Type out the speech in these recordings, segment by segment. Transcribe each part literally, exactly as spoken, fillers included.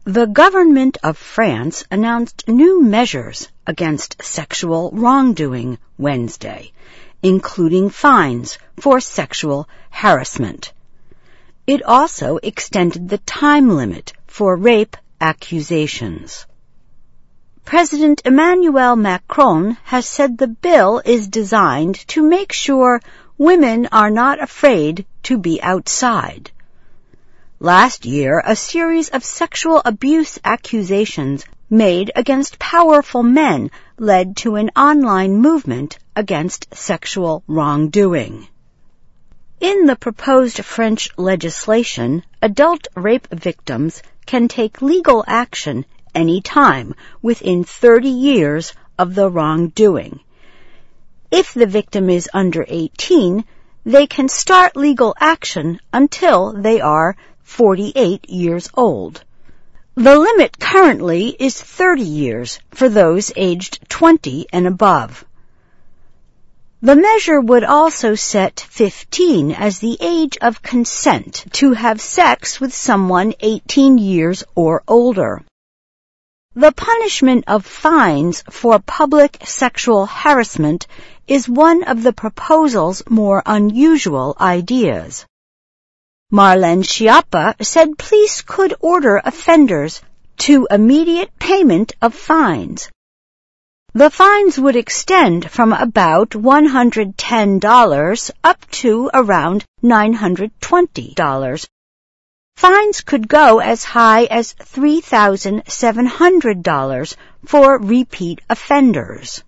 The government of France announced new measures against sexual wrongdoing Wednesday, including fines for sexual harassment. It also extended the time limit for rape accusations. President Emmanuel Macron has said the bill is designed to make sure women are not afraid to be outside. Last year, a series of sexual abuse accusations made against powerful men led to an online movement against sexual wrongdoing. In the proposed French legislation, adult rape victims can take legal action any time within thirty years of the wrongdoing. If the victim is under eighteen, they can start legal action until they are forty-eight years old. The limit currently is thirty years for those aged twenty and above. The measure would also set fifteen as the age of consent to have sex with someone eighteen years or older. The punishment of fines for public sexual harassment is one of the proposal's more unusual ideas. Marlène Schiappa said police could order offenders to immediate payment of fines. The fines would extend from about one hundred ten dollars up to around nine hundred twenty dollars. Fines could go as high as three thousand seven hundred dollars for repeat offenders.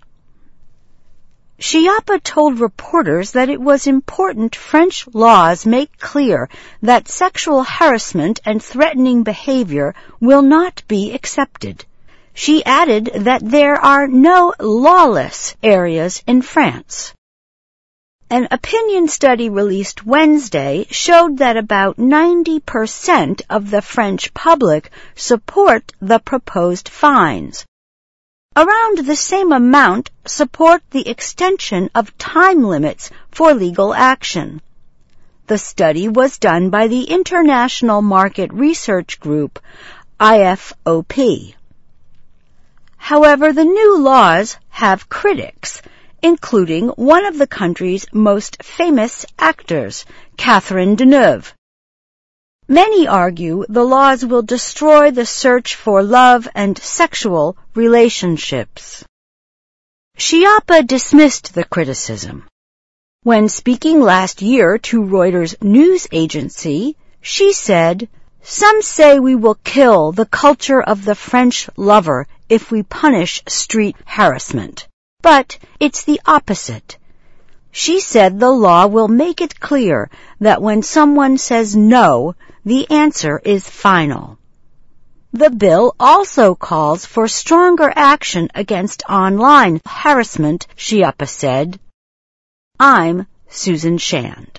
Schiappa told reporters that it was important French laws make clear that sexual harassment and threatening behavior will not be accepted. She added that there are no lawless areas in France. An opinion study released Wednesday showed that about ninety percent of the French public support the proposed fines. Around the same amount support the extension of time limits for legal action. The study was done by the International Market Research Group, I F O P. However, the new laws have critics, including one of the country's most famous actors, Catherine Deneuve. Many argue the laws will destroy the search for love and sexual relationships. Schiappa dismissed the criticism. When speaking last year to Reuters news agency, she said, "Some say we will kill the culture of the French lover if we punish street harassment. But it's the opposite." She said the law will make it clear that when someone says no, the answer is final. The bill also calls for stronger action against online harassment, Schiappa said. I'm Susan Shand.